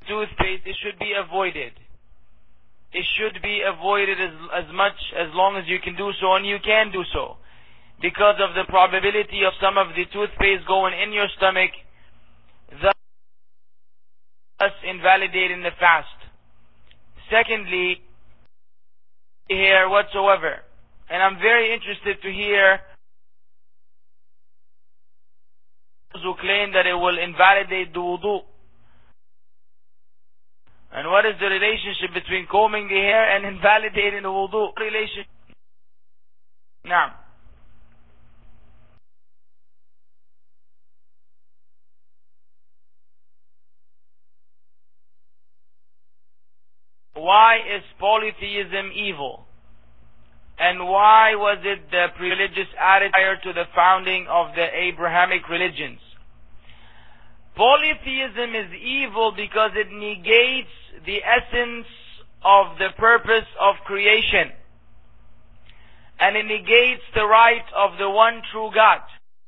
toothpaste, it should be avoided. It should be avoided as much as long as you can do so, and you can do so, because of the probability of some of the toothpaste going in your stomach, thus invalidating the fast. Secondly, here whatsoever, and I'm very interested to hear those who claim that it will invalidate the wudu. And what is the relationship between combing the hair and invalidating the wudu? Relation? Now, why is polytheism evil? And why was it the religious attitude prior to the founding of the Abrahamic religions? Polytheism is evil because it negates the essence of the purpose of creation. And it negates the right of the one true God.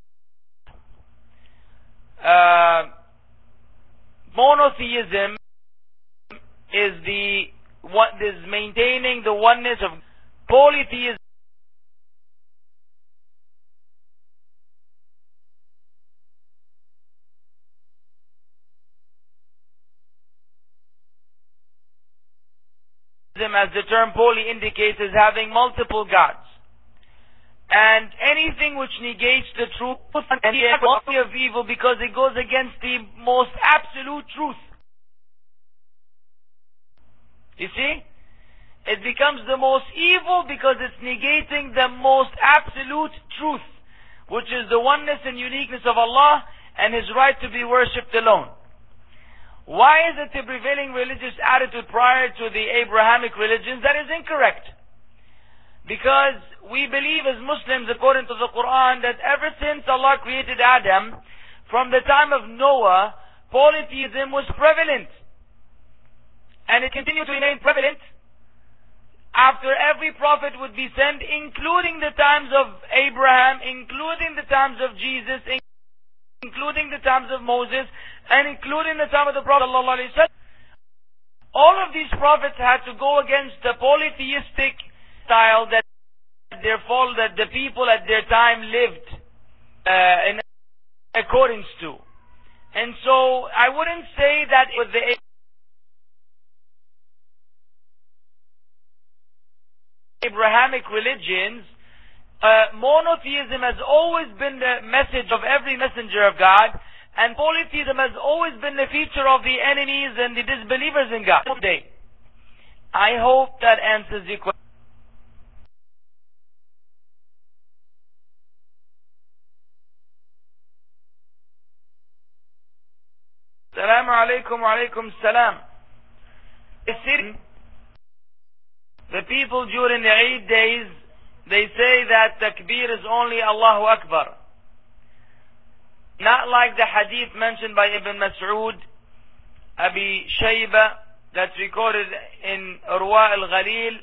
Monotheism is maintaining the oneness of polytheism. As the term poly indicates, is having multiple gods. And anything which negates the truth and the equality of evil because it goes against the most absolute truth. You see? It becomes the most evil because it's negating the most absolute truth, which is the oneness and uniqueness of Allah and His right to be worshipped alone. Why is it the prevailing religious attitude prior to the Abrahamic religions? That is incorrect. Because we believe as Muslims, according to the Quran, that ever since Allah created Adam, from the time of Noah, polytheism was prevalent. And it continued to remain prevalent after every prophet would be sent, including the times of Abraham, including the times of Jesus, including the times of Moses, and including the time of the Prophet ﷺ. All of these prophets had to go against the polytheistic style that the people at their time lived in accordance to. And so I wouldn't say that with the Abrahamic religions, monotheism has always been the message of every messenger of God, and polytheism has always been the feature of the enemies and the disbelievers in God today. I hope that answers your question. Assalamu alaikum wa alaikum salam. The people during the Eid days, they say that takbir is only Allahu Akbar. Not like the hadith mentioned by Ibn Mas'ud, Abi Shayba, that's recorded in Urwa al-Ghalil.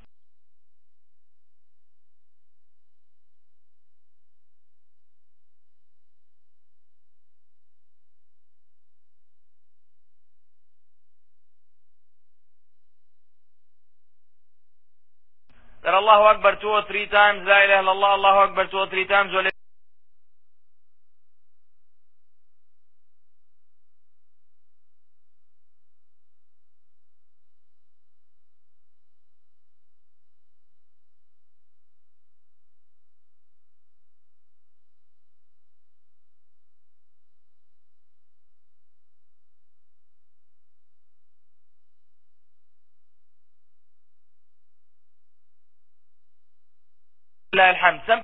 That Allahu Akbar 2 or 3 times, La ilaha illallah, Allahu Akbar 2 or 3 times, La alhamd. Some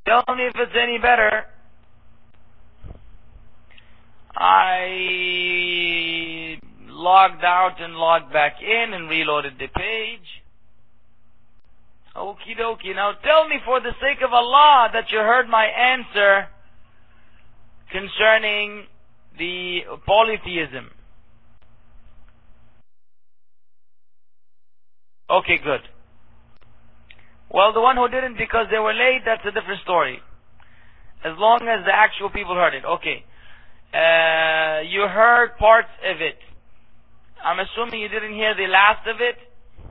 Tell me if it's any better. I logged out and logged back in and reloaded the page. Okie dokie. Now tell me, for the sake of Allah, that you heard my answer concerning the polytheism. Okay, good. Well, the one who didn't because they were late, that's a different story. As long as the actual people heard it. Okay. You heard parts of it. I'm assuming you didn't hear the last of it.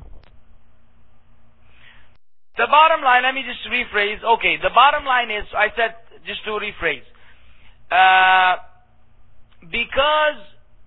The bottom line, let me just rephrase. Okay, the bottom line is, I said, just to rephrase. Because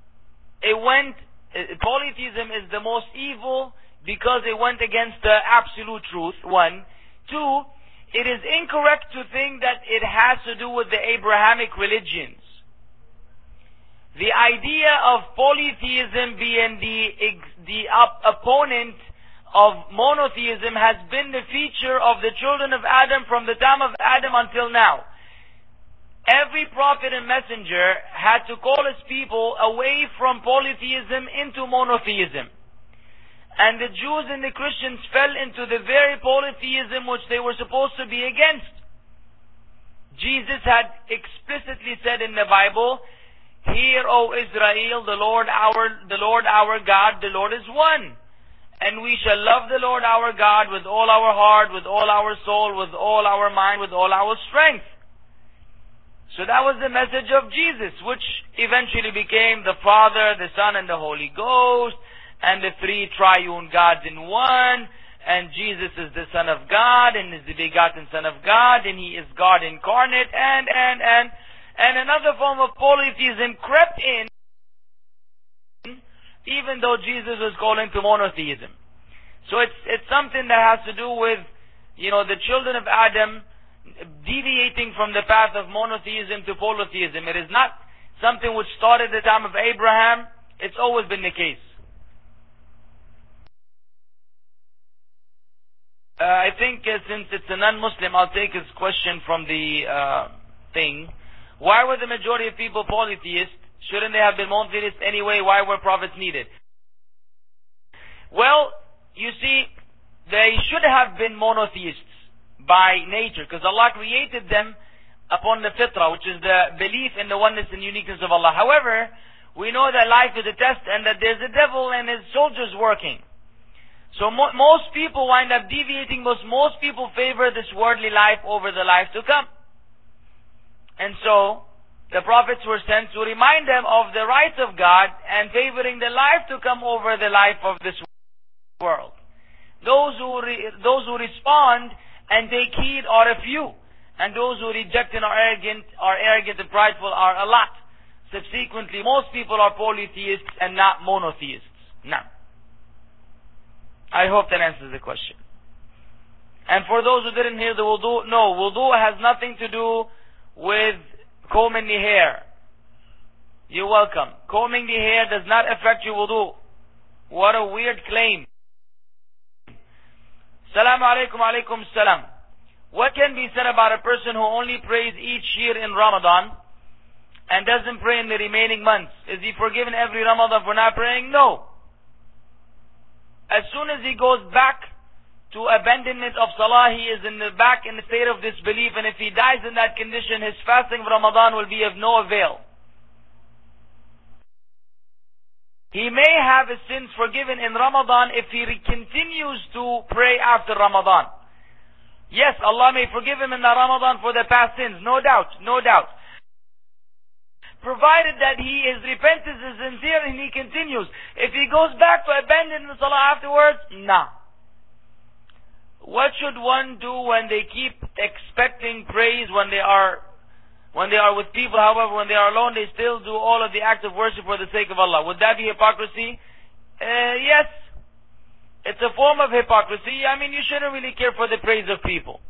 polytheism is the most evil because it went against the absolute truth, one. Two, it is incorrect to think that it has to do with the Abrahamic religions. The idea of polytheism being the opponent of monotheism has been the feature of the children of Adam from the time of Adam until now. Every prophet and messenger had to call his people away from polytheism into monotheism. And the Jews and the Christians fell into the very polytheism which they were supposed to be against. Jesus had explicitly said in the Bible, "Hear, O Israel, the Lord our God, the Lord is one. And we shall love the Lord our God with all our heart, with all our soul, with all our mind, with all our strength." So that was the message of Jesus, which eventually became the Father, the Son, and the Holy Ghost, and the three triune gods in one, and Jesus is the Son of God, and is the begotten Son of God, and He is God incarnate, and another form of polytheism crept in, even though Jesus was calling to monotheism. So it's something that has to do with, the children of Adam deviating from the path of monotheism to polytheism. It is not something which started at the time of Abraham. It's always been the case. I think since it's a non-Muslim, I'll take his question from the thing. Why were the majority of people polytheists? Shouldn't they have been monotheists anyway? Why were prophets needed? Well, you see, they should have been monotheists by nature, because Allah created them upon the fitrah, which is the belief in the oneness and uniqueness of Allah. However, we know that life is a test and that there's a devil and his soldiers working. So most people wind up deviating, most people favor this worldly life over the life to come. And so, the prophets were sent to remind them of the rights of God and favoring the life to come over the life of this world. Those who respond and take heed are a few, and those who reject and are arrogant and prideful are a lot. Subsequently, most people are polytheists and not monotheists. Now, I hope that answers the question. And for those who didn't hear the wudu, no, wudu has nothing to do with combing the hair. You're welcome. Combing the hair does not affect your wudu. What a weird claim. Salaam alaikum, alaikum salam. What can be said about a person who only prays each year in Ramadan and doesn't pray in the remaining months? Is he forgiven every Ramadan for not praying? No. As soon as he goes back to abandonment of salah, he is in the state of disbelief, and if he dies in that condition, his fasting of Ramadan will be of no avail. He may have his sins forgiven in Ramadan if he continues to pray after Ramadan. Yes, Allah may forgive him in the Ramadan for the past sins, no doubt, no doubt. Provided that his repentance is sincere and he continues. If he goes back to abandon the salah afterwards, nah. What should one do when they keep expecting praise when they are with people? However, when they are alone, they still do all of the acts of worship for the sake of Allah. Would that be hypocrisy? Yes. It's a form of hypocrisy. I mean, you shouldn't really care for the praise of people.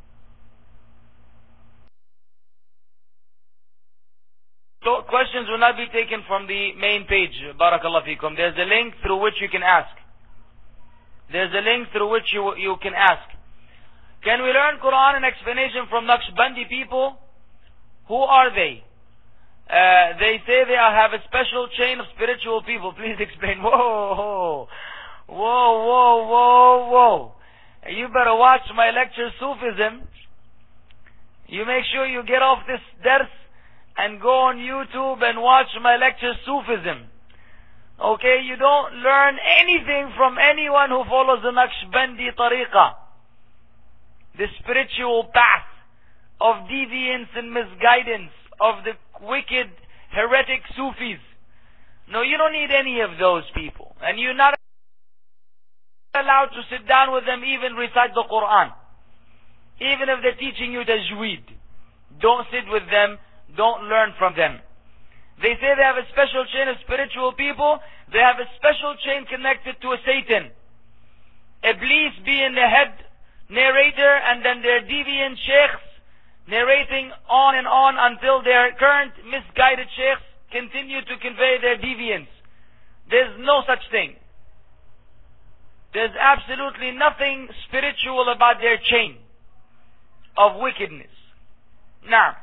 So questions will not be taken from the main page. Barakallah fikum. There's a link through which you can ask. There's a link through which you can ask. Can we learn Quran and explanation from Naqshbandi people? Who are they? They say they have a special chain of spiritual people. Please explain. Whoa, whoa, whoa, whoa, whoa. You better watch my lecture, Sufism. You make sure you get off this dars and go on YouTube and watch my lecture, Sufism. Okay, you don't learn anything from anyone who follows the Naqshbandi tariqah, the spiritual path of deviance and misguidance of the wicked heretic Sufis. No, you don't need any of those people. And you're not allowed to sit down with them, even recite the Quran. Even if they're teaching you tajweed. Don't sit with them. Don't learn from them. They say they have a special chain of spiritual people. They have a special chain connected to a Satan. Iblis being the head narrator, and then their deviant sheikhs narrating on and on until their current misguided sheikhs continue to convey their deviance. There's no such thing. There's absolutely nothing spiritual about their chain of wickedness. Now,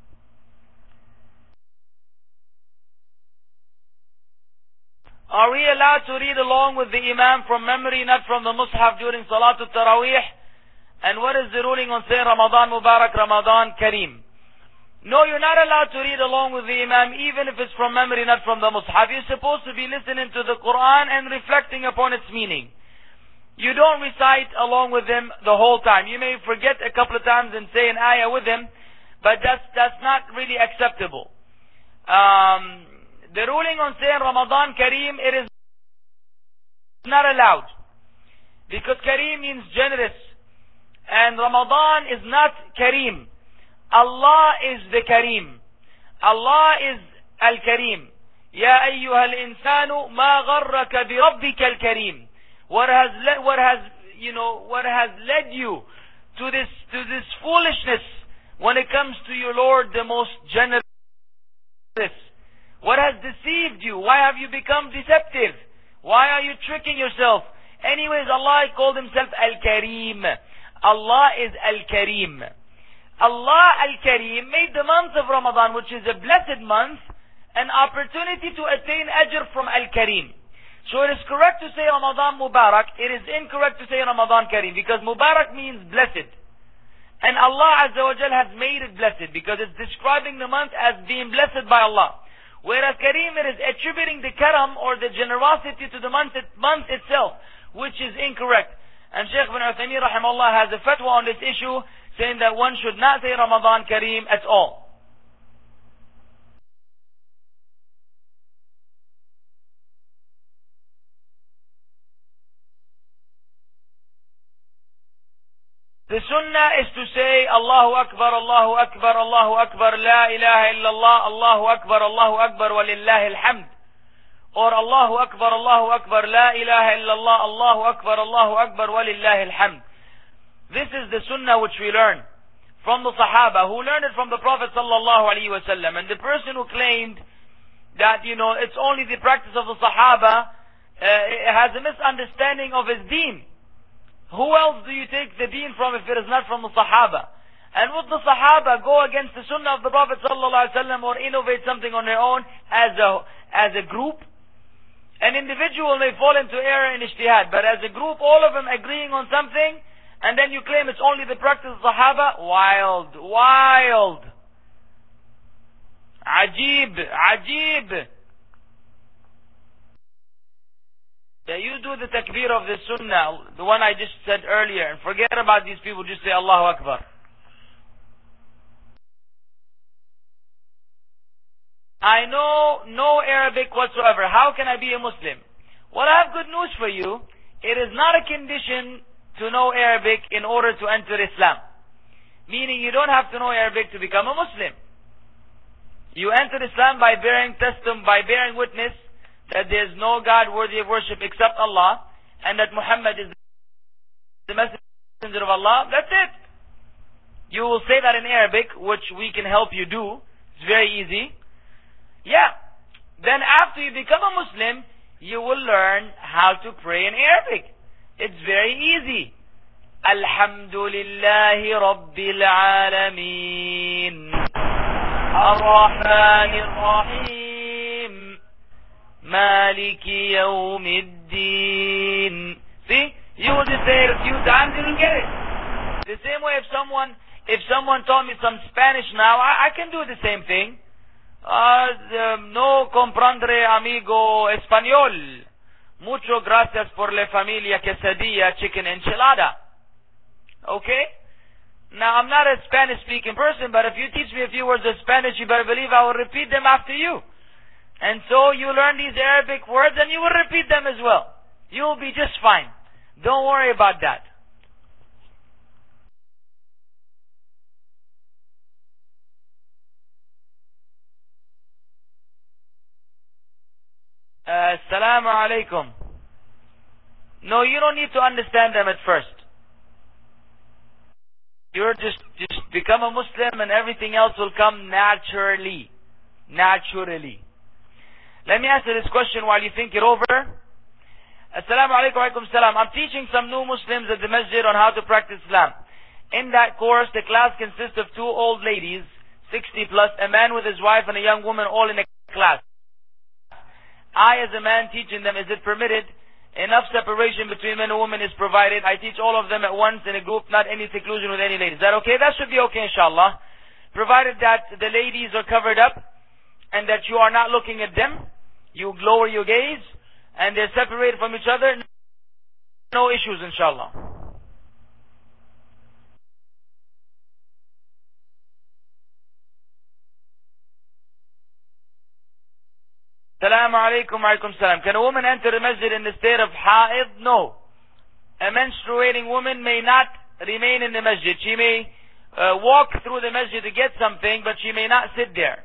are we allowed to read along with the Imam from memory, not from the Mus'haf during Salatul Taraweeh? And what is the ruling on saying Ramadan Mubarak, Ramadan Kareem? No, you're not allowed to read along with the Imam, even if it's from memory, not from the Mus'haf. You're supposed to be listening to the Quran and reflecting upon its meaning. You don't recite along with him the whole time. You may forget a couple of times and say an ayah with him, but that's not really acceptable. The ruling on saying Ramadan Kareem, it is not allowed. Because Kareem means generous. And Ramadan is not Kareem. Allah is the Kareem. Allah is Al-Kareem. Ya ayyuha al-insanu ma gharraka bi rabbika al-Kareem. What has led you to this foolishness when it comes to your Lord, the most generous? What has deceived you? Why have you become deceptive? Why are you tricking yourself? Anyways, Allah called himself Al-Kareem. Allah is Al-Kareem. Allah Al-Kareem made the month of Ramadan, which is a blessed month, an opportunity to attain ajr from Al-Kareem. So it is correct to say Ramadan Mubarak. It is incorrect to say Ramadan Kareem, because Mubarak means blessed. And Allah Azza wa Jal has made it blessed because it's describing the month as being blessed by Allah. Whereas Kareem, it is attributing the karam or the generosity to the month itself, which is incorrect. And Shaykh bin Uthaymeen rahimahullah has a fatwa on this issue, saying that one should not say Ramadan Kareem at all. The sunnah is to say Allahu Akbar, Allahu Akbar, Allahu Akbar, La ilaha illallah, Allahu Akbar, walillahi alhamd. Or Allahu Akbar, La ilaha illallah, Allahu Akbar, walillahi alhamd. This is the sunnah which we learn from the Sahaba, who learned it from the Prophet sallallahu alaihi wasallam. And the person who claimed that, it's only the practice of the Sahaba, has a misunderstanding of his deen. Who else do you take the deen from if it is not from the Sahaba? And would the Sahaba go against the Sunnah of the Prophet sallallahu alaihi wasallam or innovate something on their own as a group? An individual may fall into error in ijtihad, but as a group, all of them agreeing on something, and then you claim it's only the practice of the Sahaba? Wild. Ajib. Yeah, you do the takbir of the sunnah, the one I just said earlier, and forget about these people, just say Allahu Akbar. I know no Arabic whatsoever. How can I be a Muslim? Well, I have good news for you. It is not a condition to know Arabic in order to enter Islam. Meaning you don't have to know Arabic to become a Muslim. You enter Islam by bearing witness that there is no God worthy of worship except Allah, and that Muhammad is the messenger of Allah. That's it. You will say that in Arabic, which we can help you do. It's very easy. Yeah. Then after you become a Muslim, you will learn how to pray in Arabic. It's very easy. Alhamdulillahi Rabbil Alameen. Ar-Rahmanir Rahim. Maliki Yawmiddin. See? You will just say it a few times, you will get it. The same way if someone taught me some Spanish now, I can do the same thing. No comprendre amigo español. Mucho gracias por la familia quesadilla chicken enchilada. Okay? Now I'm not a Spanish speaking person, but if you teach me a few words of Spanish, you better believe I will repeat them after you. And so you learn these Arabic words and you will repeat them as well. You will be just fine. Don't worry about that. Assalamu alaikum. No, you don't need to understand them at first. You're just become a Muslim and everything else will come naturally. Naturally. Let me answer this question while you think it over. Assalamu alaikum wa alaikum salam. I'm teaching some new Muslims at the masjid on how to practice Islam. In that course, the class consists of two old ladies, 60 plus, a man with his wife and a young woman all in a class. I, as a man teaching them, is it permitted? Enough separation between men and women is provided. I teach all of them at once in a group, not any seclusion with any ladies. Is that okay? That should be okay, inshallah. Provided that the ladies are covered up and that you are not looking at them. You lower your gaze and they're separated from each other. No issues, inshallah. Assalamu alaikum wa alaikum salam. Can a woman enter the masjid in the state of ha'id? No. A menstruating woman may not remain in the masjid. She may walk through the masjid to get something, but she may not sit there.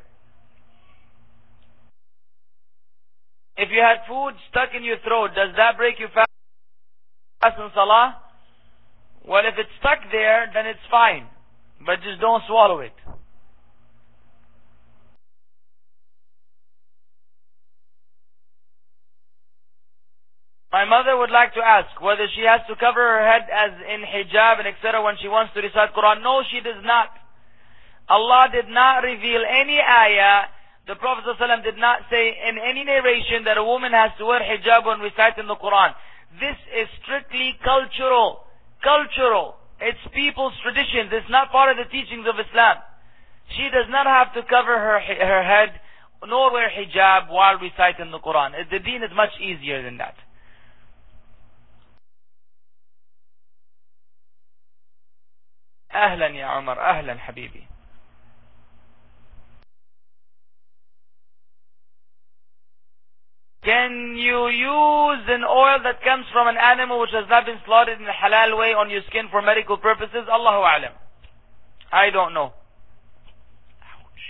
If you had food stuck in your throat, does that break your fast in salah? Well, if it's stuck there, then it's fine. But just don't swallow it. My mother would like to ask whether she has to cover her head as in hijab and etc. when she wants to recite Quran. No, she does not. Allah did not reveal any ayah. The Prophet ﷺ did not say in any narration that a woman has to wear hijab when reciting the Quran. This is strictly cultural. Cultural. It's people's traditions. It's not part of the teachings of Islam. She does not have to cover her head nor wear hijab while reciting the Quran. The deen is much easier than that. أهلا يا عمر أهلا حبيبي. Can you use an oil that comes from an animal which has not been slaughtered in a halal way on your skin for medical purposes? Allahu a'lam. I don't know. Ouch.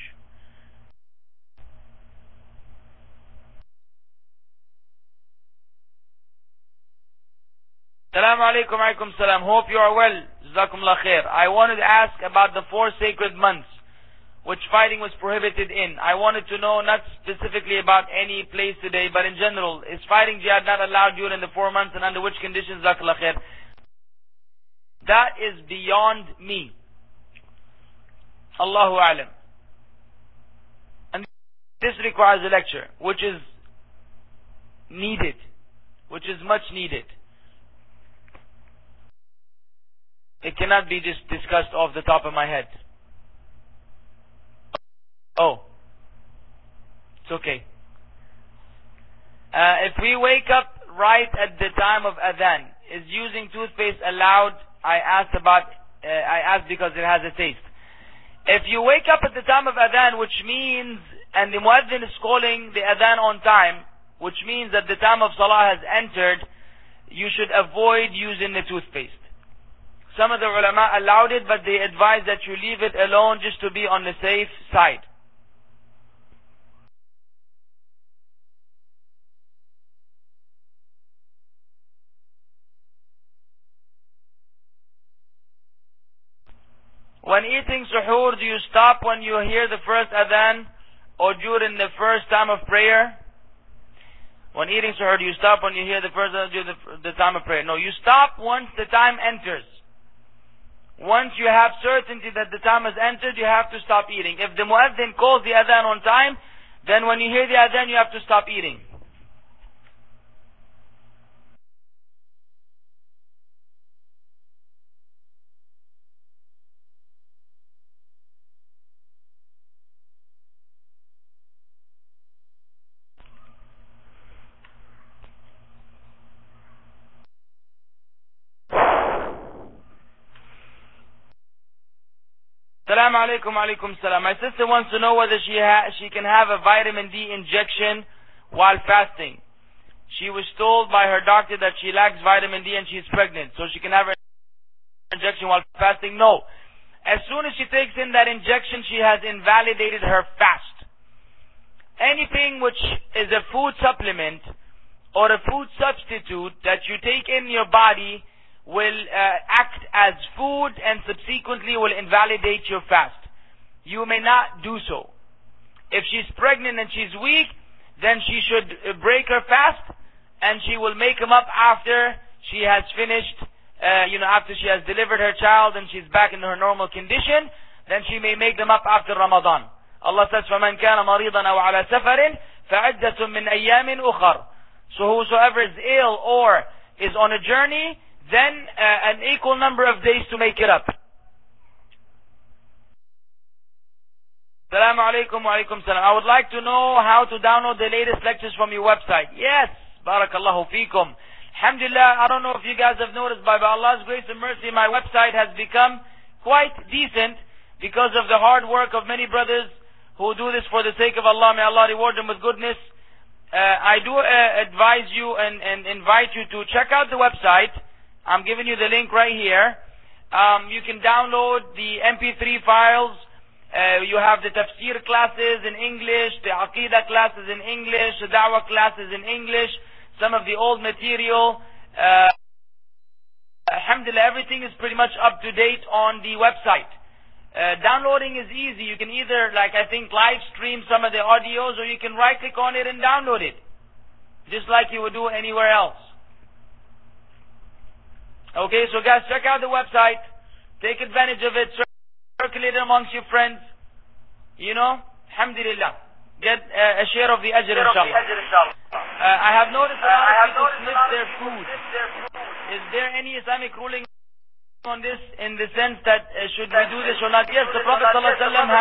Assalamu alaikum wa alaikum salam. Hope you are well. Jazakumullah khair. I wanted to ask about the 4 sacred months which fighting was prohibited in. I wanted to know not specifically about any place today, but in general, is fighting jihad not allowed during the 4 months and under which conditions? Jazakumullah khair. That is beyond me. Allahu a'lam. And this requires a lecture, which is needed, which is much needed. It cannot be just discussed off the top of my head. Oh. It's okay. If we wake up right at the time of adhan, is using toothpaste allowed? I asked because it has a taste. If you wake up at the time of adhan, which means, and the muazzin is calling the adhan on time, which means that the time of salah has entered, you should avoid using the toothpaste. Some of the ulama allowed it, but they advise that you leave it alone just to be on the safe side. When eating suhoor, do you stop when you hear the first adhan or during the first time of prayer? When eating suhoor, do you stop when you hear the first adhan during the time of prayer? No, you stop once the time enters. Once you have certainty that the time has entered, you have to stop eating. If the muezzin calls the adhan on time, then when you hear the adhan, you have to stop eating. Assalamu alaikum wa alaikum salam. My sister wants to know whether she can have a vitamin D injection while fasting. She was told by her doctor that she lacks vitamin D and she's pregnant, so she can have her injection while fasting. No. As soon as she takes in that injection, she has invalidated her fast. Anything which is a food supplement or a food substitute that you take in your body will act as food and subsequently will invalidate your fast. You may not do so. If she's pregnant and she's weak, then she should break her fast and she will make them up after she has finished, after she has delivered her child and she's back in her normal condition, then she may make them up after Ramadan. Allah says, فَمَنْ كَانَ مَرِيضًا أَوْ عَلَى سَفَرٍ فَعِدَّةٌ مِّنْ أَيَّامٍ أُخَرٍ. So whosoever is ill or is on a journey, then an equal number of days to make it up. Assalamu alaikum wa alaikum salam. I would like to know how to download the latest lectures from your website. Yes, barakallahu feekum. Alhamdulillah, I don't know if you guys have noticed, but by Allah's grace and mercy, my website has become quite decent because of the hard work of many brothers who do this for the sake of Allah. May Allah reward them with goodness. I do advise you and invite you to check out the website. I'm giving you the link right here. You can download the MP3 files. You have the tafsir classes in English, the aqidah classes in English, the da'wah classes in English, some of the old material. Alhamdulillah, everything is pretty much up to date on the website. Downloading is easy. You can either, live stream some of the audios, or you can right click on it and download it. Just like you would do anywhere else. Okay, so guys, check out the website. Take advantage of it. Circulate it amongst your friends. Alhamdulillah. Get a share of the ajr, inshallah. I have noticed a lot of people sniff their food. Is there any Islamic ruling on this, in the sense that should we do this or not? Yes, the Prophet ﷺ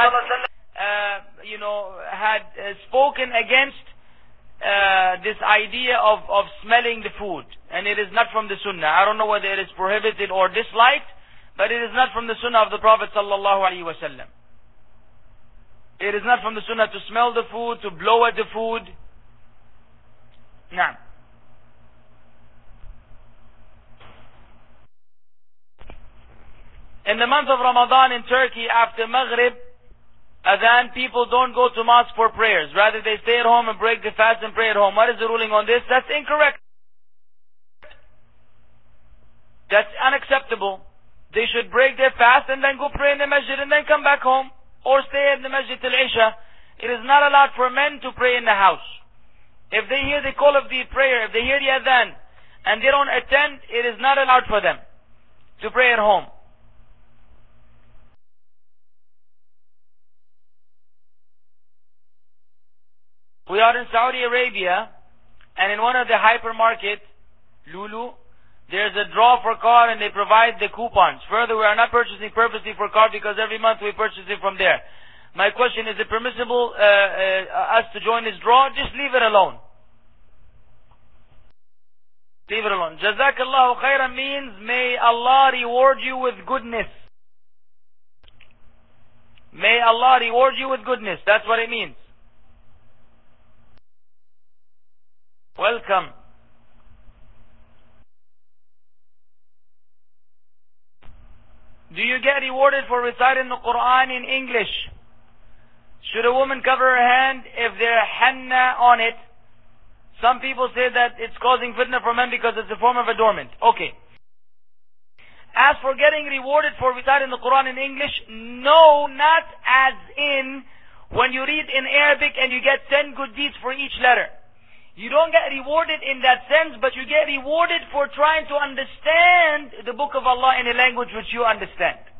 had spoken against this idea of smelling the food, and it is not from the Sunnah. I don't know whether it is prohibited or disliked, but it is not from the Sunnah of the Prophet ﷺ. It is not from the Sunnah to smell the food, to blow at the food. Nah. In the month of Ramadan in Turkey, after Maghrib Adhan, people don't go to mosque for prayers. Rather, they stay at home and break the fast and pray at home. What is the ruling on this? That's incorrect. That's unacceptable. They should break their fast and then go pray in the masjid and then come back home. Or stay in the masjid till Isha. It is not allowed for men to pray in the house. If they hear the call of the prayer, if they hear the adhan, and they don't attend, it is not allowed for them to pray at home. We are in Saudi Arabia, and in one of the hypermarkets, Lulu, there's a draw for car and they provide the coupons. Further, we are not purchasing purposely for car because every month we purchase it from there. My question, is it permissible us to join this draw? Just leave it alone. Leave it alone. Jazakallahu khairan means may Allah reward you with goodness. May Allah reward you with goodness. That's what it means. Welcome. Do you get rewarded for reciting the Quran in English? Should a woman cover her hand if there's henna on it? Some people say that it's causing fitna for men because it's a form of adornment. Okay. As for getting rewarded for reciting the Quran in English, no, not as in when you read in Arabic and you get 10 good deeds for each letter. You don't get rewarded in that sense, but you get rewarded for trying to understand the book of Allah in a language which you understand.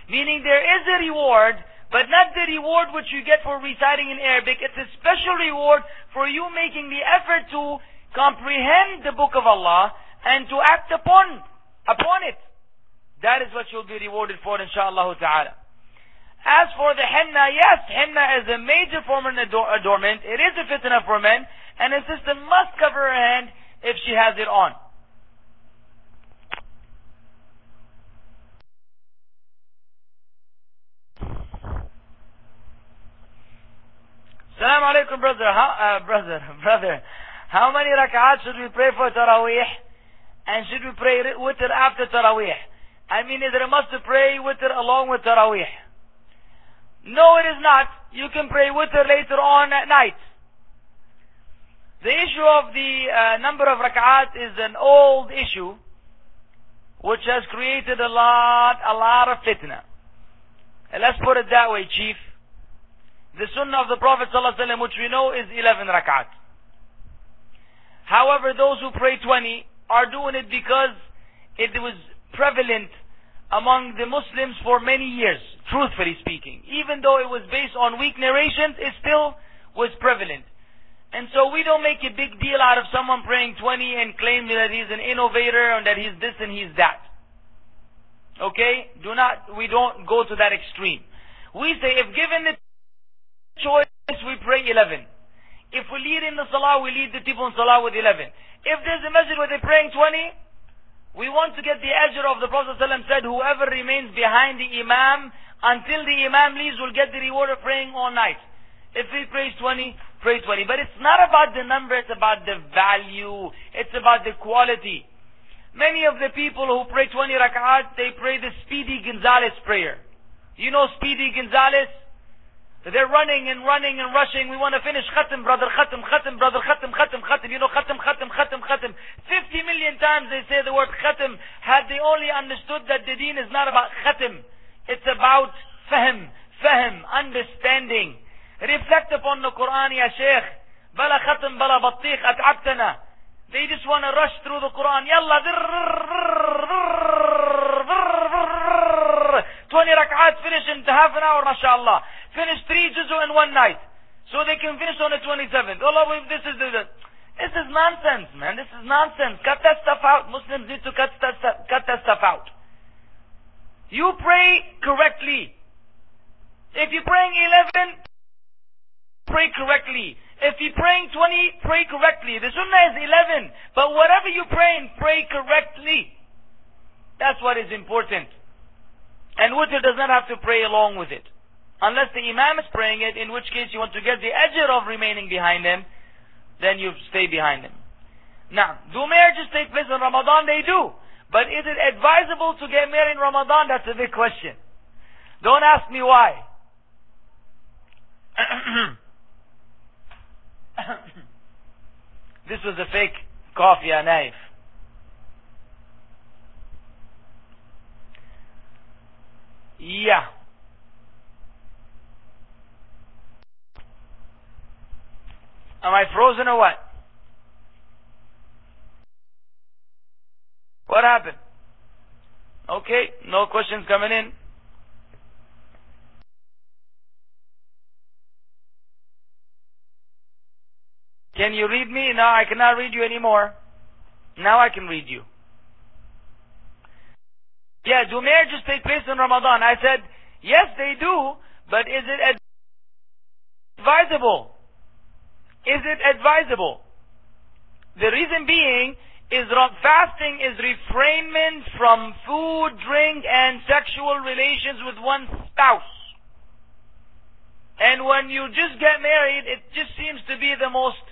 Meaning there is a reward, but not the reward which you get for reciting in Arabic. It's a special reward for you making the effort to comprehend the book of Allah and to act upon it. That is what you'll be rewarded for, inshaAllah ta'ala. As for the henna, yes, henna is a major form of adornment. It is a fitna for men, and a sister must cover her hand if she has it on. Assalamu alaikum, brother. How many rak'at should we pray for Taraweeh? And should we pray witr after Taraweeh? I mean, is it a must to pray witr along with Taraweeh? No, it is not. You can pray witr later on at night. The issue of the number of rak'at is an old issue which has created a lot of fitna. And let's put it that way, Chief. The sunnah of the Prophet ﷺ, which we know, is 11 rak'at. However, those who pray 20 are doing it because it was prevalent among the Muslims for many years, truthfully speaking. Even though it was based on weak narrations, it still was prevalent. And so we don't make a big deal out of someone praying 20 and claim that he's an innovator and that he's this and he's that. Okay? We don't go to that extreme. We say if given the choice, we pray 11. If we lead in the salah, we lead the people in salah with 11. If there's a masjid where they're praying 20, we want to get the ajr of the Prophet ﷺ said, whoever remains behind the imam until the imam leaves will get the reward of praying all night. If he prays 20, pray 20. But it's not about the number, it's about the value. It's about the quality. Many of the people who pray 20 rak'at, they pray the Speedy Gonzales prayer. You know Speedy Gonzales? They're running and rushing. We want to finish khatam, brother, khatam, brother, khatam. You know, khatam. 50 million times they say the word khatam. Had they only understood that the deen is not about khatam. It's about fahm, understanding. Reflect upon the Quran, ya Shaykh. Bala khatam, bala battiq, at'abtana. They just want to rush through the Quran. Yalla, 20 rak'at, finish in half an hour, mashallah. Finish 3 juzu in one night. So they can finish on the 27th. Allah, this is nonsense, man. This is nonsense. Cut that stuff out. Muslims need to cut that stuff out. You pray correctly. If you're praying 11, pray correctly. If you're praying 20, pray correctly. The sunnah is 11. But whatever you're praying, pray correctly. That's what is important. And witr does not have to pray along with it. Unless the imam is praying it, in which case you want to get the ajr of remaining behind him, then you stay behind him. Now, do marriages take place in Ramadan? They do. But is it advisable to get married in Ramadan? That's a big question. Don't ask me why. This was a fake cough, ya Naif. Yeah. Am I frozen or what? What happened? Okay, no questions coming in. Can you read me? No, I cannot read you anymore. Now I can read you. Yeah, do marriages take place in Ramadan? I said, yes, they do, but is it advisable? Is it advisable? The reason being is fasting is refrainment from food, drink, and sexual relations with one's spouse. And when you just get married, it just seems to be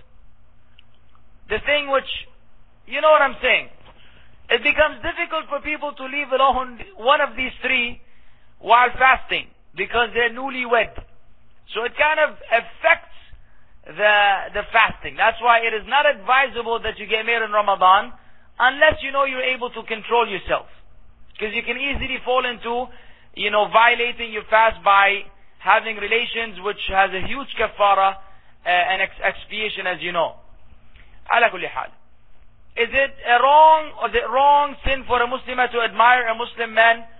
the thing which, you know what I'm saying? It becomes difficult for people to leave alone one of these three while fasting because they're newlywed. So it kind of affects the fasting. That's why it is not advisable that you get married in Ramadan unless you know you're able to control yourself. Because you can easily fall into, violating your fast by having relations, which has a huge kafara and expiation, as you know. Ala kulli hal. Is it wrong sin for a Muslimah to admire a Muslim man?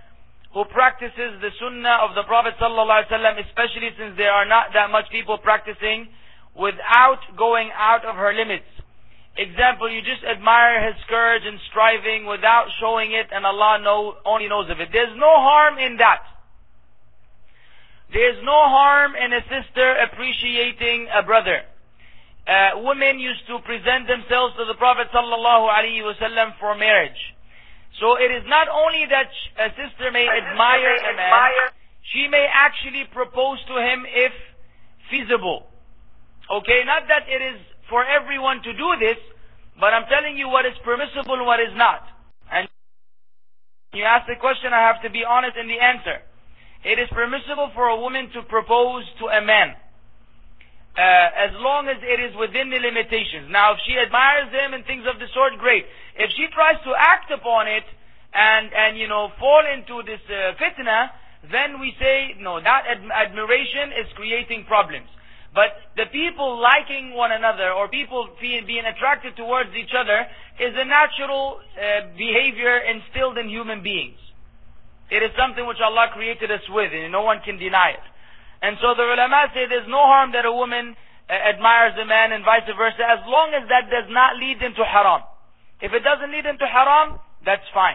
who practices the sunnah of the Prophet ﷺ, especially since there are not that much people practicing, without going out of her limits. Example, you just admire his courage and striving without showing it, and Allah only knows of it. There's no harm in that. There's no harm in a sister appreciating a brother. Women used to present themselves to the Prophet ﷺ for marriage. So it is not only that a sister may admire a man, she may actually propose to him if feasible. Okay, not that it is for everyone to do this, but I'm telling you what is permissible and what is not. And you ask the question, I have to be honest in the answer. It is permissible for a woman to propose to a man, as long as it is within the limitations. Now, if she admires him and things of the sort, great. If she tries to act upon it and fall into this fitna, then we say, no, that admiration is creating problems. But the people liking one another, or people being attracted towards each other, is a natural behavior instilled in human beings. It is something which Allah created us with, and no one can deny it. And so the ulama say there's no harm that a woman admires a man and vice versa, as long as that does not lead into haram. If it doesn't lead into haram, that's fine.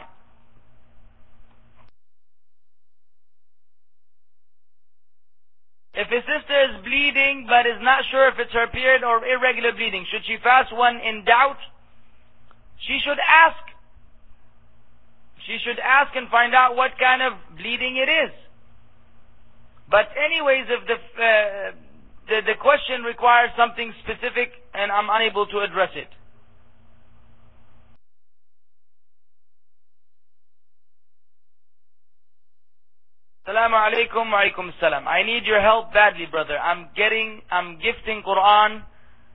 If a sister is bleeding but is not sure if it's her period or irregular bleeding, should she fast when in doubt? She should ask. She should ask and find out what kind of bleeding it is. But anyways, if the question requires something specific and I'm unable to address it. Assalamu alaikum wa alaikum assalam. I need your help badly, brother. I'm gifting Quran,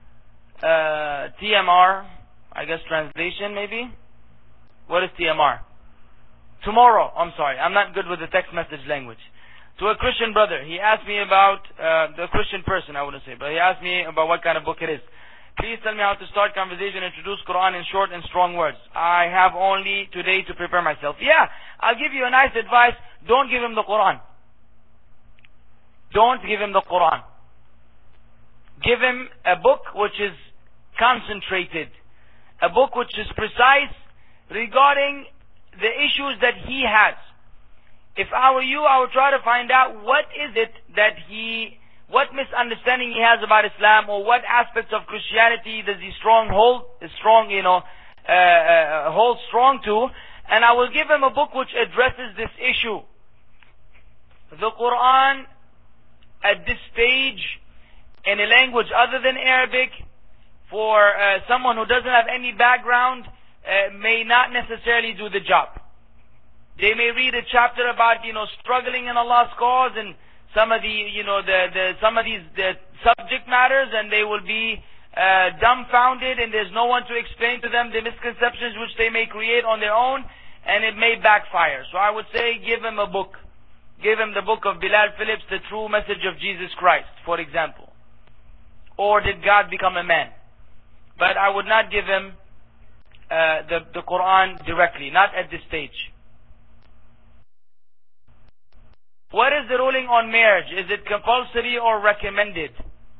TMR, I guess translation maybe? What is TMR? Tomorrow, I'm sorry, I'm not good with the text message language. To a Christian brother, he asked me about, the Christian person I wouldn't say, but he asked me about what kind of book it is. Please tell me how to start conversation, introduce Quran in short and strong words. I have only today to prepare myself. Yeah, I'll give you a nice advice. Don't give him the Quran. Don't give him the Quran. Give him a book which is concentrated. A book which is precise regarding the issues that he has. If I were you, I would try to find out what is it that what misunderstanding he has about Islam, or what aspects of Christianity does he hold strong to, and I will give him a book which addresses this issue. The Quran at this stage in a language other than Arabic, for someone who doesn't have any background, may not necessarily do the job. They may read a chapter about struggling in Allah's cause and some of these subject matters, and they will be dumbfounded, and there's no one to explain to them the misconceptions which they may create on their own, and it may backfire. So I would say give him a book. Give him the book of Bilal Phillips, The True Message of Jesus Christ, for example. Or Did God Become a Man? But I would not give him the Quran directly, not at this stage. What is the ruling on marriage? Is it compulsory or recommended?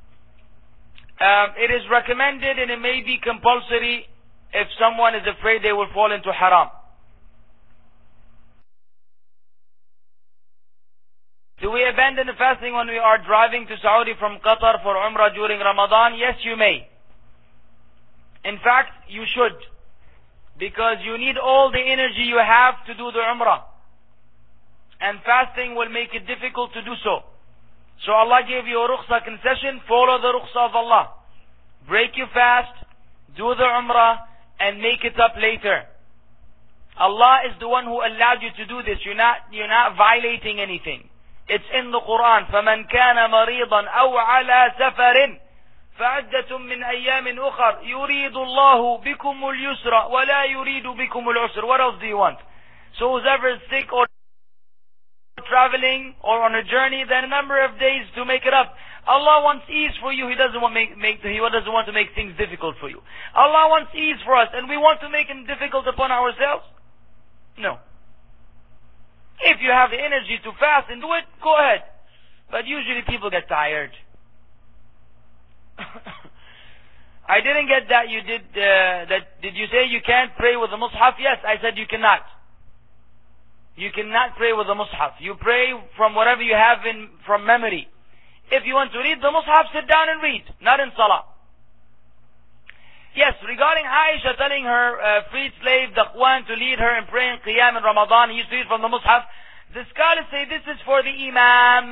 It is recommended, and it may be compulsory if someone is afraid they will fall into haram. Do we abandon the fasting when we are driving to Saudi from Qatar for Umrah during Ramadan? Yes, you may. In fact, you should. Because you need all the energy you have to do the Umrah. And fasting will make it difficult to do so. So Allah gave you a rukhsa concession, follow the rukhsa of Allah. Break your fast, do the Umrah, and make it up later. Allah is the one who allowed you to do this. You're not violating anything. It's in the Quran. فَمَنْ كَانَ مَرِيضًا أَوْ عَلَى سَفَرٍ فَعِدَّةٌ مِّنْ أَيَّامٍ أُخَرٍ يُرِيدُ اللَّهُ بِكُمُ الْيُسْرَ وَلَا يُرِيدُ بِكُمُ الْعُسْرَ. What else do you want? So whoever is sick or traveling or on a journey, then a number of days to make it up. Allah wants ease for you. He doesn't want to make things difficult for you. Allah wants ease for us, and we want to make it difficult upon ourselves? No. If you have the energy to fast and do it, go ahead. But usually people get tired. I didn't get that you did, did you say you can't pray with the mushaf? Yes, I said you cannot. You cannot pray with the mushaf. You pray from whatever you have from memory. If you want to read the mushaf, sit down and read, not in salah. Yes, regarding Aisha telling her freed slave, Daqwan, to lead her in praying Qiyam in Ramadan, he used to read from the mushaf. The scholars say this is for the imam.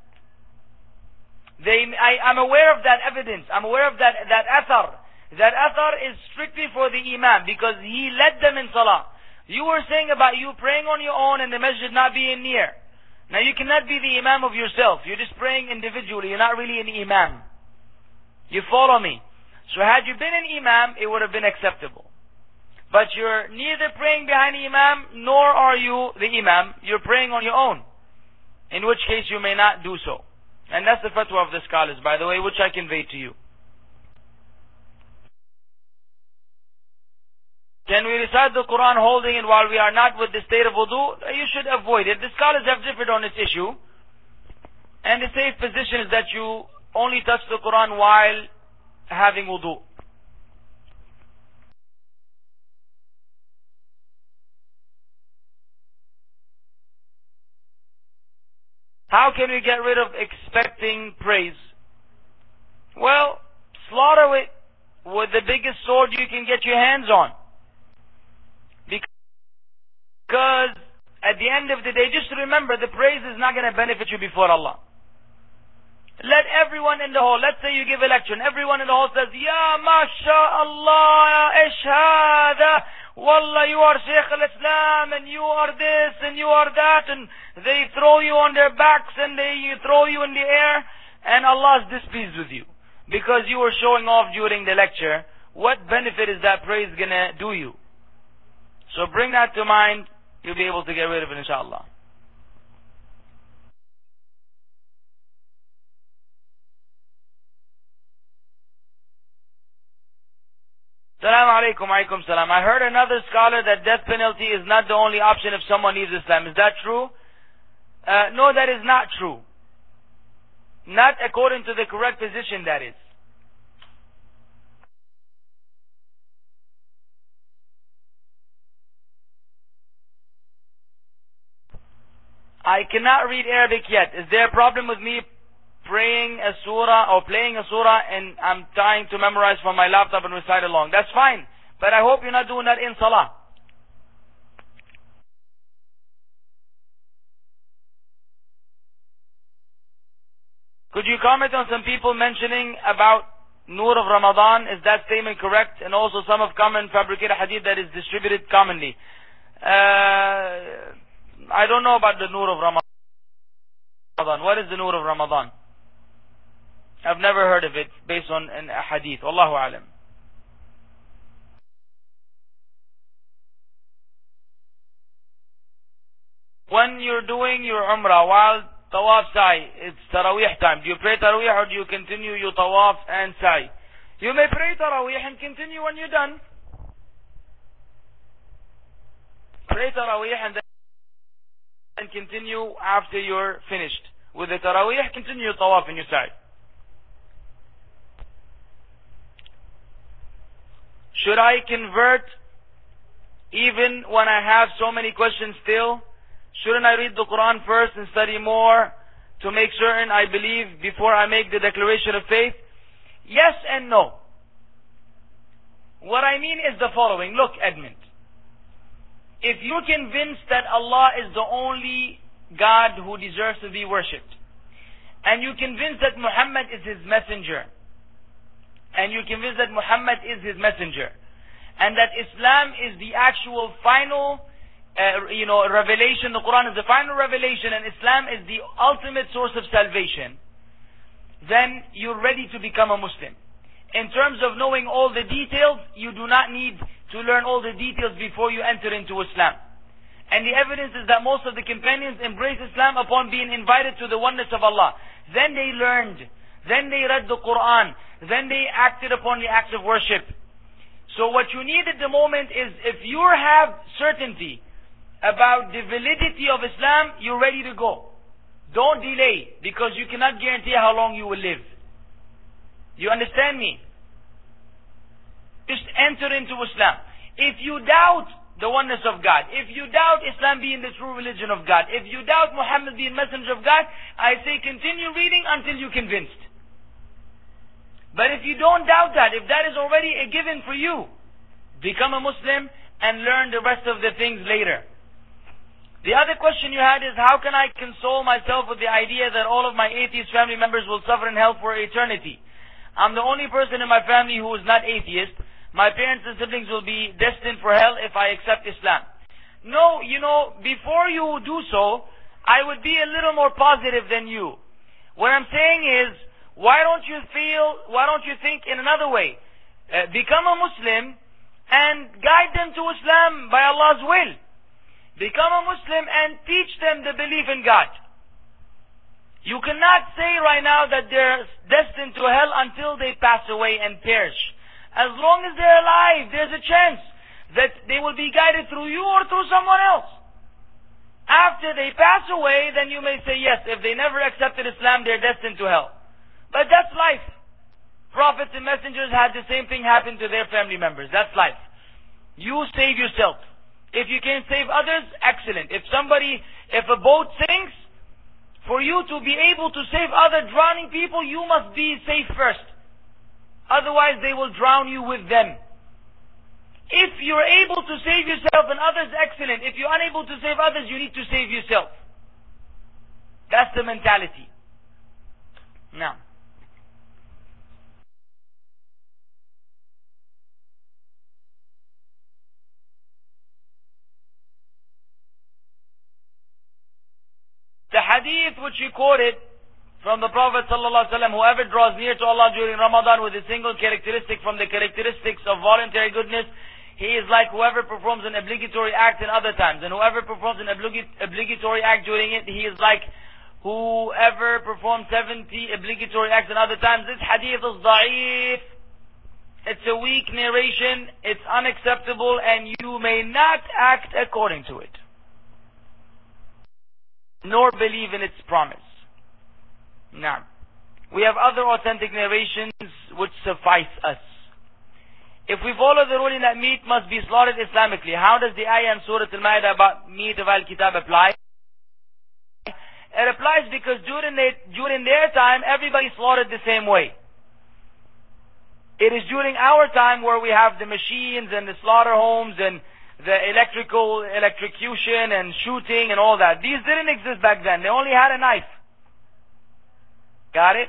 I'm aware of that evidence. I'm aware of that athar. That athar is strictly for the imam because he led them in salah. You were saying about you praying on your own and the masjid not being near. Now you cannot be the imam of yourself. You're just praying individually. You're not really an imam. You follow me? So had you been an imam, it would have been acceptable. But you're neither praying behind the imam, nor are you the imam. You're praying on your own. In which case you may not do so. And that's the fatwa of the scholars, by the way, which I conveyed to you. Can we recite the Quran holding it while we are not with the state of wudu? You should avoid it. The scholars have differed on this issue. And the safe position is that you only touch the Quran while having wudu. How can we get rid of expecting praise? Well, slaughter it with the biggest sword you can get your hands on. Because at the end of the day, just remember, the praise is not going to benefit you before Allah. Let everyone in the hall, let's say you give a lecture, and everyone in the hall says, Ya MashaAllah, Ish Hada, Wallah, you are Shaykh al-Islam, and you are this, and you are that, and they throw you on their backs, and they throw you in the air, and Allah is displeased with you. Because you were showing off during the lecture, what benefit is that praise gonna do you? So bring that to mind, you'll be able to get rid of it, inshallah. Salaam alaikum, alaikum salam. I heard another scholar that death penalty is not the only option if someone leaves Islam. Is that true? No, that is not true. Not according to the correct position, that is. I cannot read Arabic yet. Is there a problem with me praying a surah or playing a surah and I'm trying to memorize from my laptop and recite along? That's fine. But I hope you're not doing that in salah. Could you comment on some people mentioning about Nur of Ramadan? Is that statement correct? And also some have come and fabricated hadith that is distributed commonly. I don't know about the Nur of Ramadan. What is the Nur of Ramadan? I've never heard of it based on a hadith. Wallahu alam. When you're doing your umrah while tawaf sa'i, it's tarawih time. Do you pray tarawih or do you continue your tawaf and sa'i? You may pray tarawih and continue when you're done. Pray tarawih and then continue after you're finished. With the tarawih, continue your tawaf and your sa'i. Should I convert even when I have so many questions still? Shouldn't I read the Quran first and study more to make certain I believe before I make the declaration of faith? Yes and no. What I mean is the following. Look, Edmund. If you're convinced that Allah is the only God who deserves to be worshipped, and you're convinced that Muhammad is His messenger, and you're convinced that Muhammad is His messenger, and that Islam is the actual final revelation, the Quran is the final revelation, and Islam is the ultimate source of salvation, then you're ready to become a Muslim. In terms of knowing all the details, you do not need to learn all the details before you enter into Islam. And the evidence is that most of the companions embraced Islam upon being invited to the oneness of Allah. Then they learned, then they read the Quran, then they acted upon the acts of worship. So what you need at the moment is, if you have certainty about the validity of Islam, you're ready to go. Don't delay, because you cannot guarantee how long you will live. You understand me? Just enter into Islam. If you doubt the oneness of God, if you doubt Islam being the true religion of God, if you doubt Muhammad being messenger of God, I say continue reading until you're convinced. But if you don't doubt that, if that is already a given for you, become a Muslim and learn the rest of the things later. The other question you had is, how can I console myself with the idea that all of my atheist family members will suffer in hell for eternity? I'm the only person in my family who is not atheist. My parents and siblings will be destined for hell if I accept Islam. No, before you do so, I would be a little more positive than you. What I'm saying is, why don't you think in another way? Become a Muslim and guide them to Islam by Allah's will. Become a Muslim and teach them the belief in God. You cannot say right now that they're destined to hell until they pass away and perish. As long as they're alive, there's a chance that they will be guided through you or through someone else. After they pass away, then you may say, yes, if they never accepted Islam, they're destined to hell. But that's life. Prophets and messengers had the same thing happen to their family members. That's life. You save yourself. If you can save others, excellent. If a boat sinks, for you to be able to save other drowning people, you must be safe first. Otherwise, they will drown you with them. If you're able to save yourself and others, excellent. If you're unable to save others, you need to save yourself. That's the mentality. Now, the hadith which you quoted from the Prophet ﷺ, whoever draws near to Allah during Ramadan with a single characteristic from the characteristics of voluntary goodness, he is like whoever performs an obligatory act in other times. And whoever performs an obligatory act during it, he is like whoever performs 70 obligatory acts in other times. This hadith is da'if. It's a weak narration. It's unacceptable, and you may not act according to it, nor believe in its promise. Now, we have other authentic narrations which suffice us. If we follow the ruling that meat must be slaughtered Islamically, how does the ayah in Surah Al-Ma'idah about meat of Al-Kitab apply? It applies because during their time, everybody slaughtered the same way. It is during our time where we have the machines and the slaughter homes and the electrocution and shooting and all that. These didn't exist back then. They only had a knife. Got it?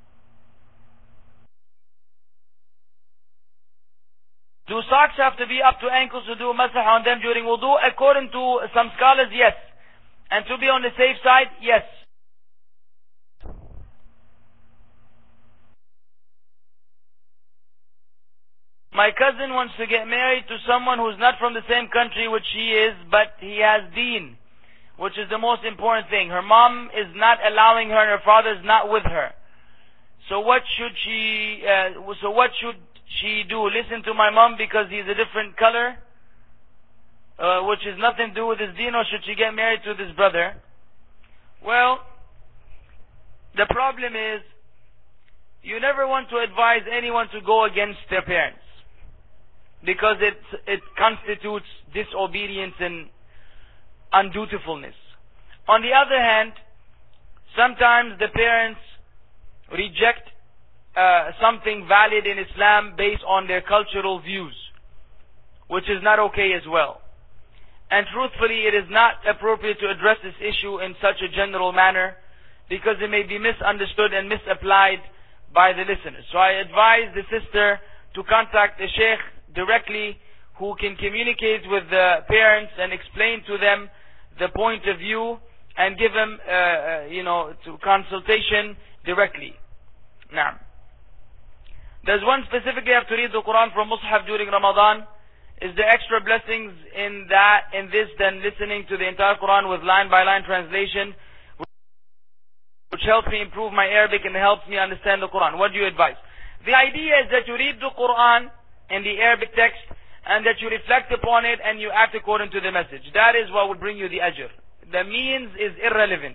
Do socks have to be up to ankles to do masah on them during wudu? According to some scholars, yes. And to be on the safe side, yes. My cousin wants to get married to someone who's not from the same country which she is, but he has deen, which is the most important thing. Her mom is not allowing her, and her father is not with her. So what should she do? Listen to my mom because he's a different color, which has nothing to do with his deen, or should she get married to this brother? Well, the problem is, you never want to advise anyone to go against their parents, because it constitutes disobedience and undutifulness. On the other hand, sometimes the parents reject something valid in Islam based on their cultural views, which is not okay as well. And truthfully, it is not appropriate to address this issue in such a general manner, because it may be misunderstood and misapplied by the listeners. So I advise the sister to contact the sheikh directly, who can communicate with the parents and explain to them the point of view and give them, to consultation directly. Now, does one specifically have to read the Quran from Mus'haf during Ramadan? Is there extra blessings in this than listening to the entire Quran with line-by-line translation, which helps me improve my Arabic and helps me understand the Quran? What do you advise? The idea is that you read the Quran in the Arabic text, and that you reflect upon it and you act according to the message. That is what will bring you the ajr. The means is irrelevant.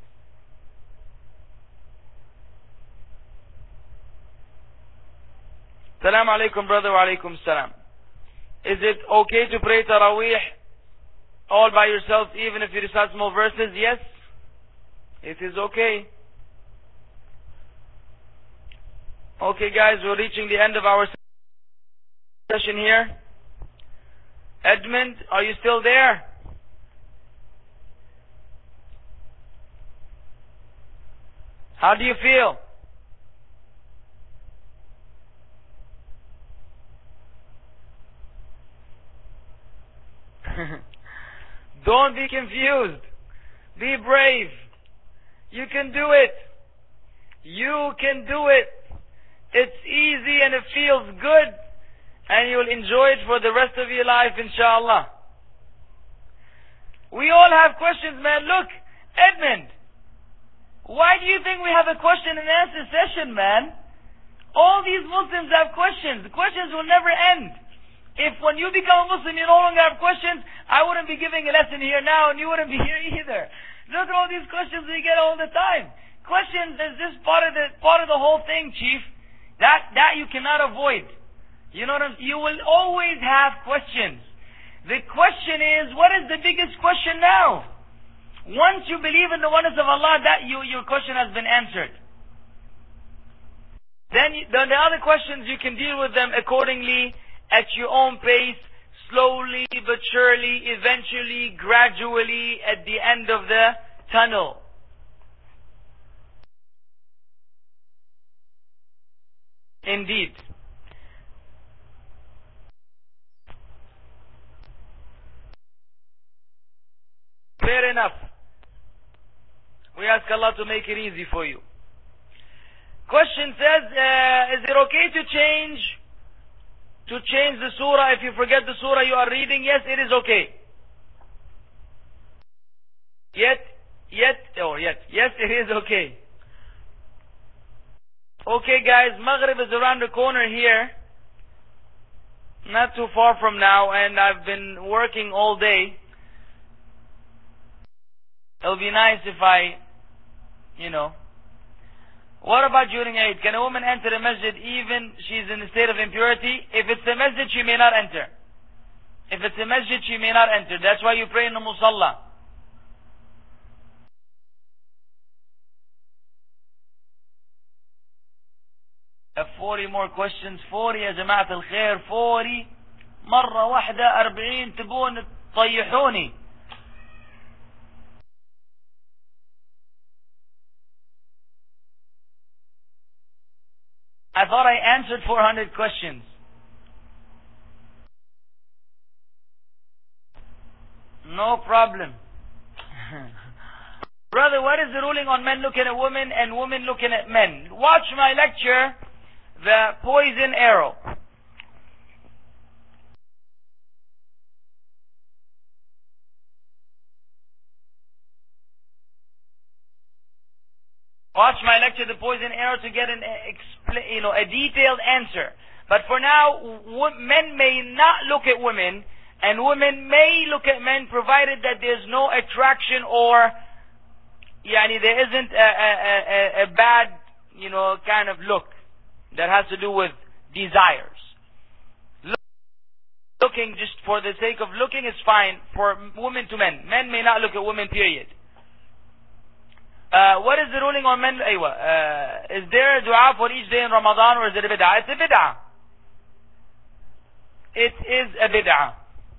Salaam alaikum, brother. Wa alaikum salam. Is it okay to pray Taraweeh all by yourself even if you recite small verses? Yes, it is okay. Okay guys, we're reaching the end of our session here. Edmund, are you still there? How do you feel? Don't be confused. Be brave. You can do it. You can do it. It's easy and it feels good, and you'll enjoy it for the rest of your life, inshallah. We all have questions, man. Look, Edmund, why do you think we have a question and answer session, man? All these Muslims have questions. The questions will never end. If when you become a Muslim you no longer have questions, I wouldn't be giving a lesson here now and you wouldn't be here either. Look at all these questions we get all the time. Questions is just part of the whole thing, Chief. That you cannot avoid. You know what you will always have questions. The question is, what is the biggest question now? Once you believe in the oneness of Allah, your question has been answered. Then the other questions, you can deal with them accordingly, at your own pace, slowly but surely, eventually, gradually, at the end of the tunnel. Indeed. Fair enough. We ask Allah to make it easy for you. Question says, is it okay to change the surah if you forget the surah you are reading? Yes, it is okay. Yes, it is okay. Okay guys, Maghrib is around the corner here. Not too far from now, and I've been working all day. It'll be nice if What about during Eid? Can a woman enter a masjid even she's in a state of impurity? If it's a masjid, she may not enter. If it's a masjid, she may not enter. That's why you pray in the musalla. I have 40 more questions. 40 يا جماعة الخير. 40 مرة واحدة 40 تبون تطيحوني. I thought I answered 400 questions. No problem. Brother, what is the ruling on men looking at women and women looking at men? Watch my lecture, The Poison Arrow. Watch my lecture, The Poison Arrow, to get a detailed answer. But for now, men may not look at women, and women may look at men, provided that there's no attraction or, there isn't a bad, kind of look that has to do with desires. Looking just for the sake of looking is fine for women to men. Men may not look at women, period. What is the ruling on men? Is there a dua for each day in Ramadan, or is it a bid'ah? It's a bid'ah. It is a bid'ah.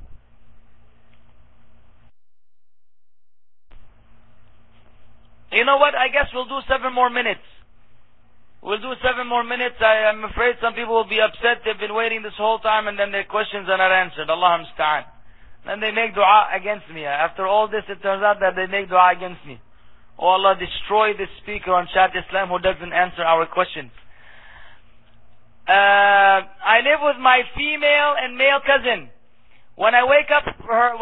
You know what? I guess we'll do 7 more minutes. We'll do 7 more minutes. I am afraid some people will be upset. They've been waiting this whole time and then their questions are not answered. Allah musta'an. Then they make dua against me. After all this, it turns out that they make dua against me. Oh Allah, destroy this speaker on Chat Islam who doesn't answer our questions. I live with my female and male cousin. When I wake up for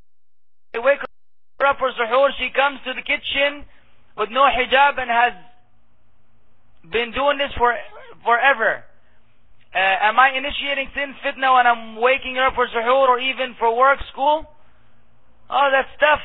suhoor, she comes to the kitchen with no hijab and has been doing this forever. Am I initiating sin fitna when I'm waking her up for suhoor or even for work, school? Oh, that's tough.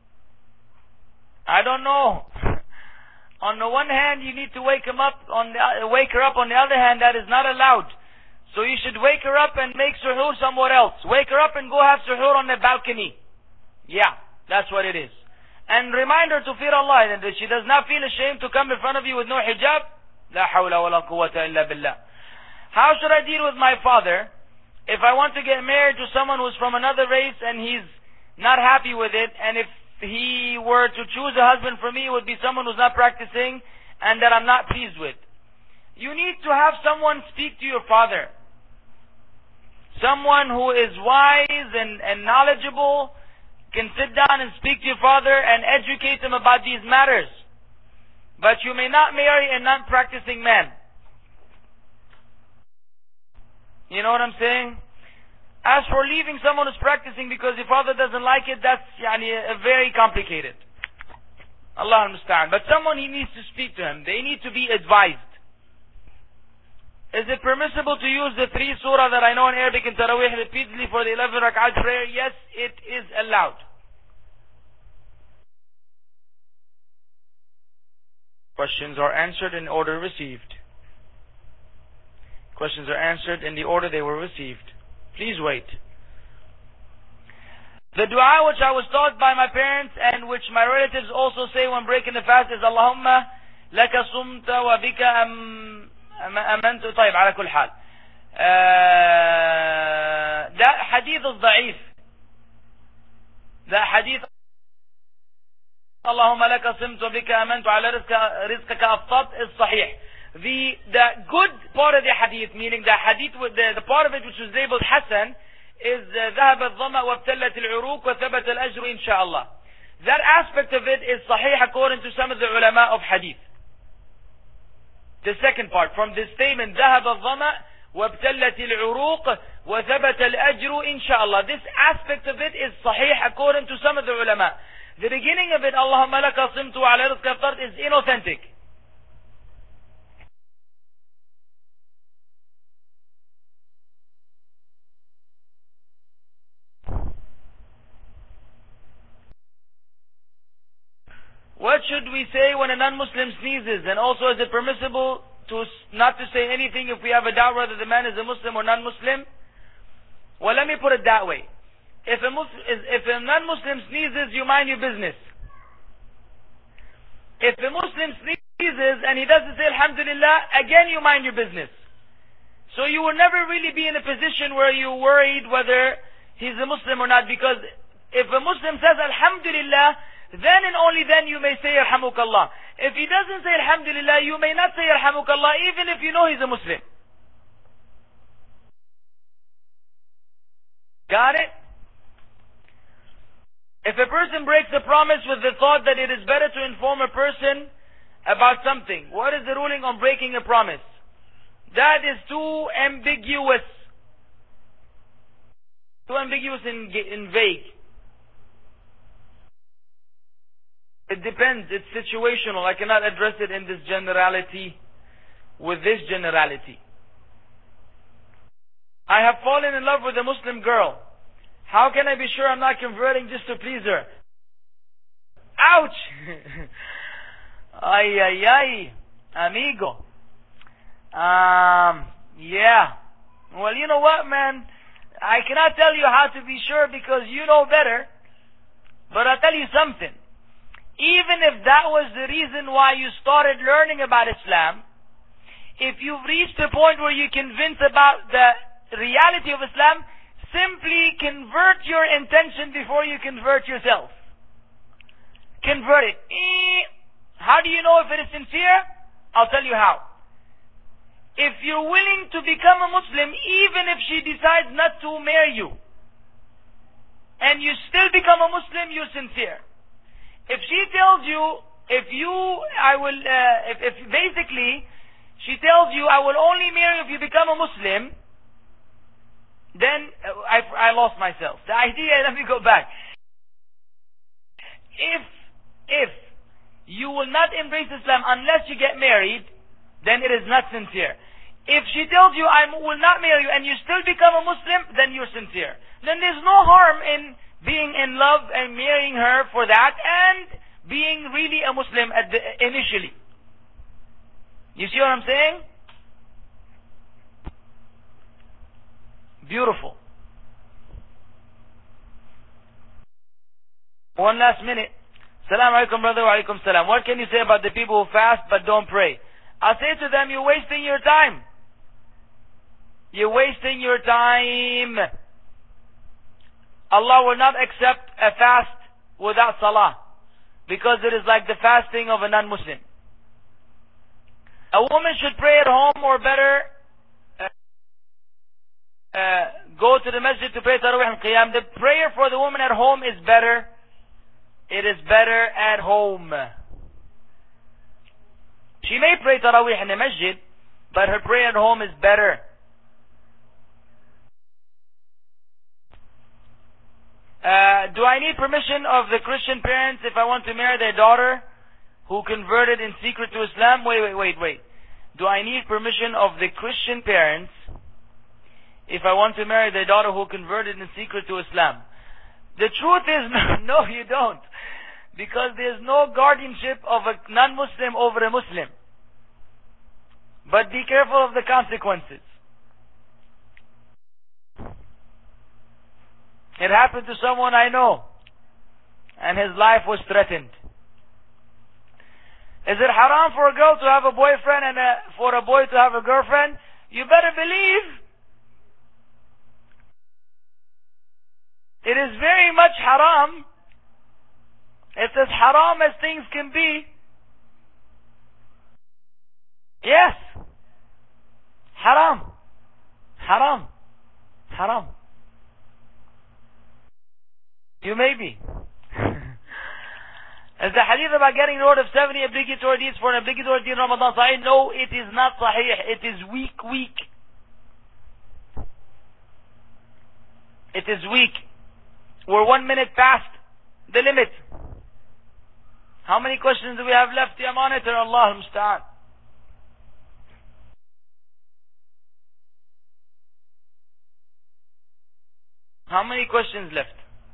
I don't know. On the one hand, you need to wake her up. On the other hand, that is not allowed. So you should wake her up and make suhoor somewhere else. Wake her up and go have suhoor on the balcony. Yeah, that's what it is. And remind her to fear Allah, and that she does not feel ashamed to come in front of you with no hijab. La hawla wa la quwwata illa billah. How should I deal with my father if I want to get married to someone who's from another race and he's not happy with it, and if he were to choose a husband for me, it would be someone who's not practicing and that I'm not pleased with? You need to have someone speak to your father. Someone who is wise and knowledgeable can sit down and speak to your father and educate him about these matters. But you may not marry a non-practicing man. You know what I'm saying? As for leaving someone who's practicing because your father doesn't like it, that's very complicated. Allah understand. But someone, he needs to speak to him. They need to be advised. Is it permissible to use the 3 surah that I know in Arabic in Taraweeh repeatedly for the 11 rak'at prayer? Yes, it is allowed. Questions are answered in order received. Questions are answered in the order they were received. Please wait. The dua which I was taught by my parents and which my relatives also say when breaking the fast is Allahumma laka sumta wa bika amantu. طيب على كل حال. That hadith is ضعيف. That hadith اللهم لك صمت وبك آمنت على رزقك أفطرت is صحيح. The good part of the hadith, meaning the hadith with the part of it which is labeled Hasan, is ذهب الظمأ وابتلت العروق وثبت الأجر إن شاء الله. That aspect of it is صحيح according to some of the ulama of hadith. The second part, from this statement, ذهب الظمأ وابتلت العروق وثبت الأجر إن شاء الله. This aspect of it is صحيح according to some of the ulama. The beginning of it, اللهم لك صمت وعلى رزقك أفطرت, is inauthentic. What should we say when a non-Muslim sneezes? And also, is it permissible not to say anything if we have a doubt whether the man is a Muslim or non-Muslim? Well, let me put it that way. If a non-Muslim sneezes, you mind your business. If a Muslim sneezes and he doesn't say Alhamdulillah, again you mind your business. So you will never really be in a position where you're worried whether he's a Muslim or not, because if a Muslim says Alhamdulillah, then and only then you may say Yarhamukallah. If he doesn't say Alhamdulillah, you may not say Yarhamukallah even if you know he's a Muslim. Got it? If a person breaks a promise with the thought that it is better to inform a person about something, what is the ruling on breaking a promise? That is too ambiguous. Too ambiguous and vague. It depends. It's situational. I cannot address it in this generality, with this generality. I have fallen in love with a Muslim girl. How can I be sure I'm not converting just to please her? Ouch! Ay, ay, ay. Amigo. Yeah. Well, you know what, man? I cannot tell you how to be sure because you know better. But I'll tell you something. Even if that was the reason why you started learning about Islam, if you've reached a point where you're convinced about the reality of Islam, simply convert your intention before you convert yourself. Convert it. How do you know if it is sincere? I'll tell you how. If you're willing to become a Muslim, even if she decides not to marry you, and you still become a Muslim, you're sincere. If she tells you, if basically, she tells you, I will only marry if you become a Muslim, then I lost myself. The idea, let me go back. If you will not embrace Islam unless you get married, then it is not sincere. If she tells you, I will not marry you, and you still become a Muslim, then you're sincere. Then there's no harm in being in love and marrying her for that, and being really a Muslim initially. You see what I'm saying? Beautiful. One last minute. Salam alaikum, brother. Wa alaikum salam. What can you say about the people who fast but don't pray? I say to them, you're wasting your time. You're wasting your time. Allah will not accept a fast without salah, because it is like the fasting of a non-Muslim. A woman should pray at home, or better, go to the masjid to pray Taraweeh and Qiyam. The prayer for the woman at home is better. It is better at home. She may pray Taraweeh in the masjid, but her prayer at home is better. Do I need permission of the Christian parents if I want to marry their daughter who converted in secret to Islam? Wait. Do I need permission of the Christian parents if I want to marry their daughter who converted in secret to Islam? The truth is, no, you don't. Because there's no guardianship of a non-Muslim over a Muslim. But be careful of the consequences. It happened to someone I know, and his life was threatened. Is it haram for a girl to have a boyfriend and for a boy to have a girlfriend? You better believe it is very much haram. It's as haram as things can be. Yes. Haram. Haram. Haram. You may be. Is the hadith about getting rid of 70 obligatory deeds for an obligatory deed in Ramadan sahih? No, it is not sahih. It is weak. It is weak. We're 1 minute past the limit. How many questions do we have left, ya monitor? Allah al-Musta'an. How many questions left?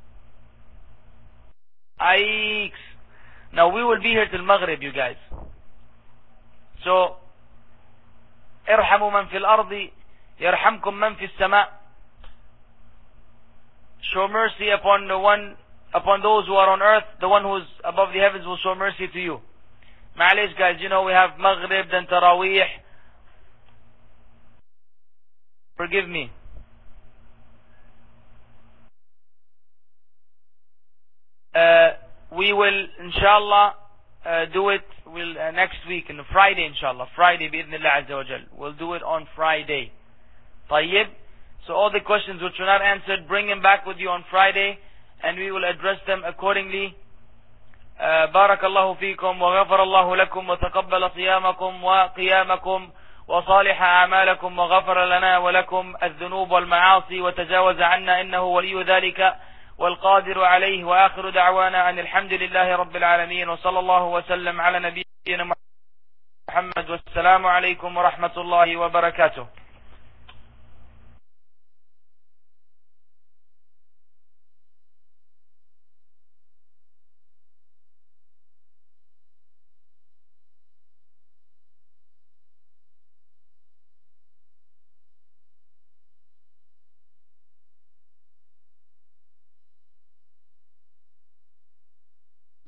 Aiks. Now we will be here till Maghrib, you guys. So, ارحموا من في الأرض يرحمكم من في السماء. Show mercy upon those who are on earth. The one who is above the heavens will show mercy to you. Ma'alish, guys, you know we have Maghrib, then Taraweeh. Forgive me. We will, inshallah, do it next week, on Friday, inshallah. Friday, bi'idhnillah azza wa jal. We'll do it on Friday. Tayyib. So all the questions which were not answered, bring them back with you on Friday, and we will address them accordingly. بارك الله فيكم وغفر الله لكم وتقبل صيامكم وقيامكم وصالح أعمالكم وغفر لنا ولكم الذنوب والمعاصي وتجاوز عنا إنه ولي ذلك والقادر عليه. وآخر دعوانا أن الحمد لله رب العالمين وصلى الله وسلم على نبينا محمد والسلام عليكم ورحمة الله وبركاته.